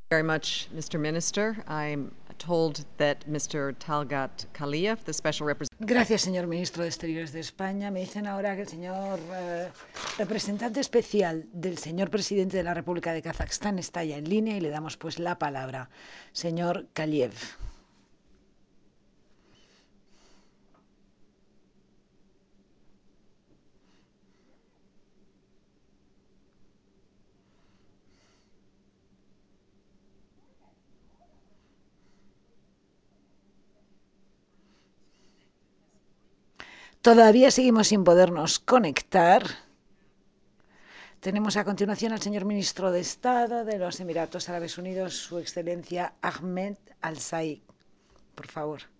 Very much, Mr. Minister. I'm told that Mr. Talgat Kaliyev, the special representative. Gracias, señor ministro de Exteriores de España. Me dicen ahora que el señor representante especial del señor presidente de la República de Kazajstán está ya en línea y le damos pues la palabra. Señor Kaliev. Todavía seguimos sin podernos conectar. Tenemos a continuación al señor ministro de Estado de los Emiratos Árabes Unidos, su excelencia Ahmed Al-Said. Por favor.